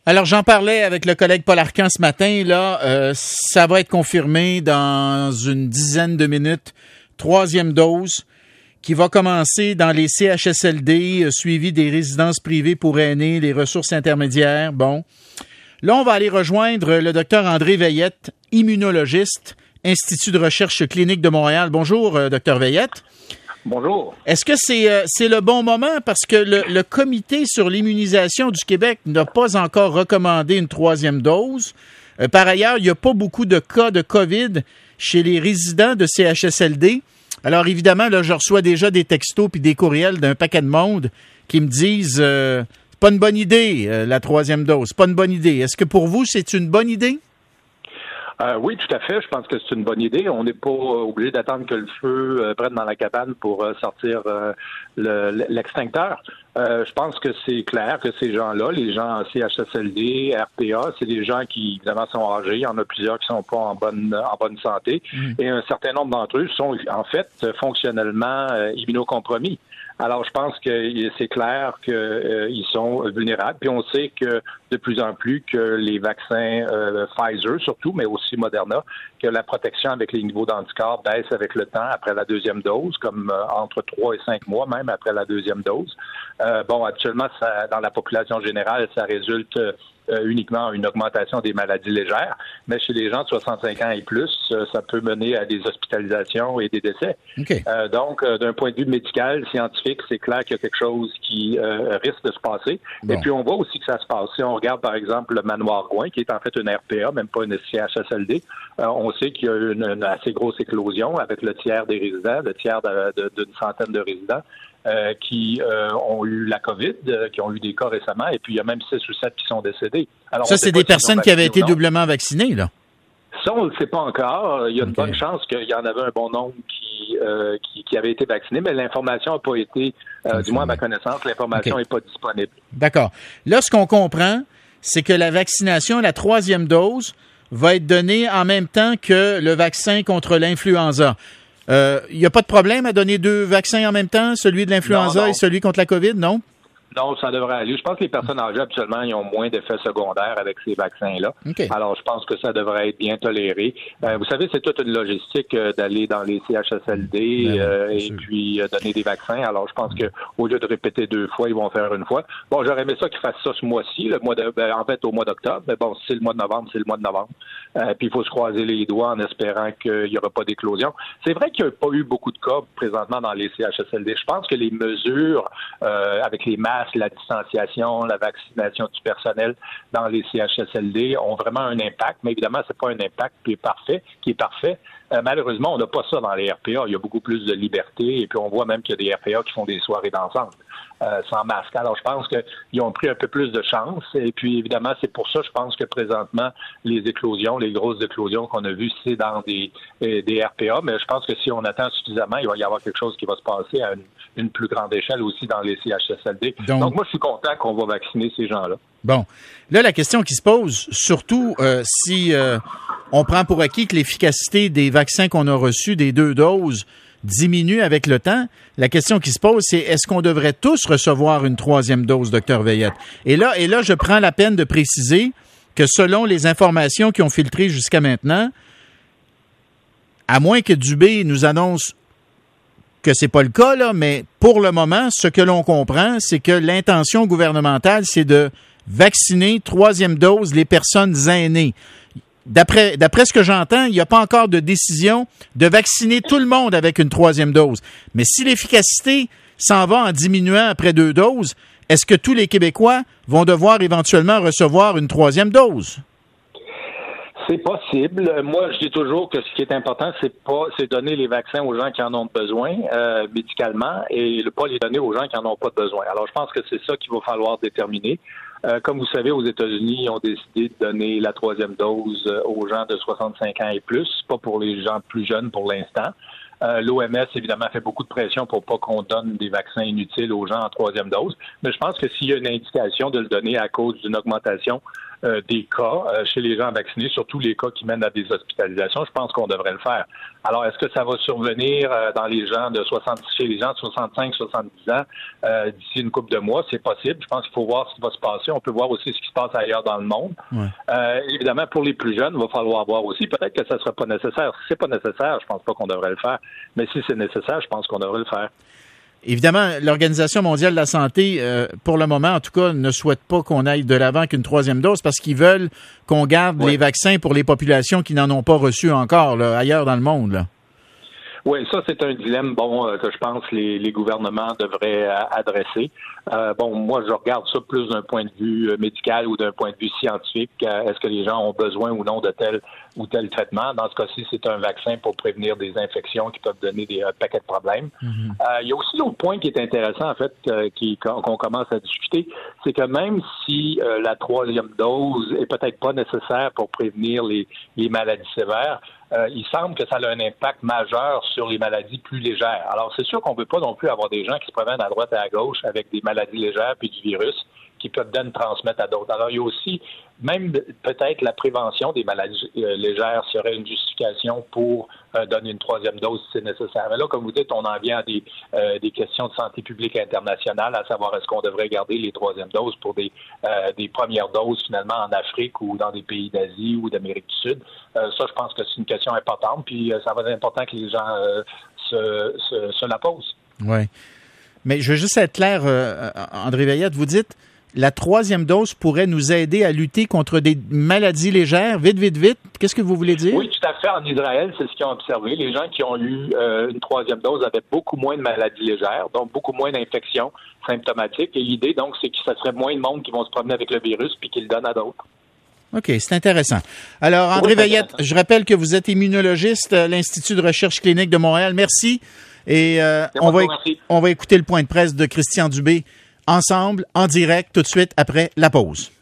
Alors, j'en parlais avec le collègue Paul Arcan ce matin. Là, ça va être confirmé dans une dizaine de minutes. 3e dose qui va commencer dans les CHSLD, suivi des résidences privées pour aînés, les ressources intermédiaires. Bon. Là, on va aller rejoindre le docteur André Veillette, immunologiste, Institut de recherche clinique de Montréal. Bonjour, docteur Veillette. Bonjour. Est-ce que c'est le bon moment? Parce que le Comité sur l'immunisation du Québec n'a pas encore recommandé une 3e dose. Par ailleurs, il n'y a pas beaucoup de cas de COVID chez les résidents de CHSLD. Alors, évidemment, là, je reçois déjà des textos puis des courriels d'un paquet de monde qui me disent c'est pas une bonne idée, la 3e dose. C'est pas une bonne idée. Est-ce que pour vous, c'est une bonne idée? Oui, tout à fait. Je pense que c'est une bonne idée. On n'est pas obligé d'attendre que le feu prenne dans la cabane pour sortir l'extincteur. Je pense que c'est clair que ces gens-là, les gens en CHSLD, RPA, c'est des gens qui, évidemment, sont âgés. Il y en a plusieurs qui sont pas en bonne santé. Et un certain nombre d'entre eux sont, en fait, fonctionnellement immunocompromis. Alors, je pense que c'est clair qu'ils sont vulnérables. Puis on sait que de plus en plus que les vaccins Pfizer, surtout, mais aussi Moderna, que la protection avec les niveaux d'anticorps baisse avec le temps après la 2e dose, comme entre 3 et 5 mois même après la 2e dose. Actuellement, dans la population générale, ça résulte uniquement une augmentation des maladies légères, mais chez les gens de 65 ans et plus, ça peut mener à des hospitalisations et des décès. Okay. Donc, d'un point de vue médical, scientifique, c'est clair qu'il y a quelque chose qui risque de se passer. Bon. Et puis, on voit aussi que ça se passe. Si on regarde, par exemple, le Manoir Gouin, qui est en fait une RPA, même pas une CHSLD, on sait qu'il y a une assez grosse éclosion avec le tiers des résidents, le tiers d'une centaine de résidents. Qui ont eu la COVID, qui ont eu des cas récemment, et puis il y a même 6 ou 7 qui sont décédés. Alors, ça, c'est des personnes qui avaient été doublement vaccinées, là? Ça, on ne le sait pas encore. Il y a une bonne chance qu'il y en avait un bon nombre qui avaient été vaccinés, mais l'information n'a pas été, du moins à ma connaissance, l'information n'est pas disponible. D'accord. Là, ce qu'on comprend, c'est que la vaccination, la 3e dose, va être donnée en même temps que le vaccin contre l'influenza. Il n'y a pas de problème à donner 2 vaccins en même temps, celui de l'influenza et celui contre la COVID, non? Non, ça devrait aller. Je pense que les personnes âgées, habituellement, ils ont moins d'effets secondaires avec ces vaccins-là. Okay. Alors, je pense que ça devrait être bien toléré. Vous savez, c'est toute une logistique d'aller dans les CHSLD et puis donner des vaccins. Alors, je pense que au lieu de répéter 2 fois, ils vont faire 1 fois. Bon, j'aurais aimé ça qu'ils fassent ça ce mois-ci, en fait, au mois d'octobre. Mais bon, si c'est le mois de novembre, c'est le mois de novembre. Puis, il faut se croiser les doigts en espérant qu'il n'y aura pas d'éclosion. C'est vrai qu'il n'y a pas eu beaucoup de cas présentement dans les CHSLD. Je pense que les mesures avec les masques, la distanciation, la vaccination du personnel dans les CHSLD ont vraiment un impact, mais évidemment, c'est pas un impact qui est parfait. Malheureusement, on n'a pas ça dans les RPA. Il y a beaucoup plus de liberté, et puis on voit même qu'il y a des RPA qui font des soirées dansante sans masque. Alors, je pense qu'ils ont pris un peu plus de chance, et puis évidemment, c'est pour ça, je pense que présentement, les grosses éclosions qu'on a vues, c'est dans des RPA, mais je pense que si on attend suffisamment, il va y avoir quelque chose qui va se passer à une plus grande échelle aussi dans les CHSLD. Donc moi, je suis content qu'on va vacciner ces gens-là. Bon. Là, la question qui se pose, surtout si on prend pour acquis que l'efficacité des vaccins qu'on a reçus, des 2 doses, diminue avec le temps, la question qui se pose, c'est est-ce qu'on devrait tous recevoir une 3e dose, Dr Veillette? Et là, je prends la peine de préciser que selon les informations qui ont filtré jusqu'à maintenant, à moins que Dubé nous annonce que c'est pas le cas, là, mais pour le moment, ce que l'on comprend, c'est que l'intention gouvernementale, c'est de vacciner 3e dose les personnes aînées. D'après ce que j'entends, il n'y a pas encore de décision de vacciner tout le monde avec une 3e dose. Mais si l'efficacité s'en va en diminuant après 2 doses, est-ce que tous les Québécois vont devoir éventuellement recevoir une 3e dose? C'est possible. Moi, je dis toujours que ce qui est important, c'est donner les vaccins aux gens qui en ont besoin médicalement et pas les donner aux gens qui en ont pas besoin. Alors, je pense que c'est ça qu'il va falloir déterminer. Comme vous savez, aux États-Unis, ils ont décidé de donner la 3e dose aux gens de 65 ans et plus, pas pour les gens plus jeunes pour l'instant. L'OMS, évidemment, fait beaucoup de pression pour pas qu'on donne des vaccins inutiles aux gens en 3e dose. Mais je pense que s'il y a une indication de le donner à cause d'une augmentation des cas chez les gens vaccinés, surtout les cas qui mènent à des hospitalisations, je pense qu'on devrait le faire. Alors, est-ce que ça va survenir dans les gens chez les gens de 65, 70 ans d'ici une couple de mois? C'est possible. Je pense qu'il faut voir ce qui va se passer. On peut voir aussi ce qui se passe ailleurs dans le monde. Ouais. Évidemment, pour les plus jeunes, il va falloir voir aussi. Peut-être que ça ne sera pas nécessaire. Si c'est pas nécessaire, je pense pas qu'on devrait le faire. Mais si c'est nécessaire, je pense qu'on devrait le faire. Évidemment, l'Organisation mondiale de la santé, pour le moment, en tout cas, ne souhaite pas qu'on aille de l'avant qu'une troisième dose parce qu'ils veulent qu'on garde les vaccins pour les populations qui n'en ont pas reçu encore, là, ailleurs dans le monde, là. Oui, ça, c'est un dilemme, que je pense les gouvernements devraient adresser. Moi, je regarde ça plus d'un point de vue médical ou d'un point de vue scientifique. Est-ce que les gens ont besoin ou non de tel ou tel traitement? Dans ce cas-ci, c'est un vaccin pour prévenir des infections qui peuvent donner des paquets de problèmes. Mm-hmm. Il y a aussi l'autre point qui est intéressant, en fait, qu'on commence à discuter, c'est que même si la troisième dose est peut-être pas nécessaire pour prévenir les maladies sévères, il semble que ça a un impact majeur sur les maladies plus légères. Alors, c'est sûr qu'on ne veut pas non plus avoir des gens qui se promènent à droite et à gauche avec des maladies légères puis du virus qui peuvent then transmettre à d'autres. Alors, il y a aussi, même peut-être la prévention des maladies légères serait une justification pour donner une troisième dose si c'est nécessaire. Mais là, comme vous dites, on en vient à des questions de santé publique internationale, à savoir est-ce qu'on devrait garder les troisièmes doses pour des premières doses finalement en Afrique ou dans des pays d'Asie ou d'Amérique du Sud. Ça, je pense que c'est une question importante, puis ça va être important que les gens se la posent. Oui. Mais je veux juste être clair, André Veillette, vous dites la troisième dose pourrait nous aider à lutter contre des maladies légères. Vite. Qu'est-ce que vous voulez dire? Oui, tout à fait. En Israël, c'est ce qu'ils ont observé. Les gens qui ont eu une troisième dose avaient beaucoup moins de maladies légères, donc beaucoup moins d'infections symptomatiques. Et l'idée, donc, c'est que ça serait moins de monde qui vont se promener avec le virus puis qui le donnent à d'autres. OK, c'est intéressant. Alors, André Veillette, je rappelle que vous êtes immunologiste à l'Institut de recherche clinique de Montréal. Merci. Et on va écouter le point de presse de Christian Dubé ensemble, en direct, tout de suite après la pause.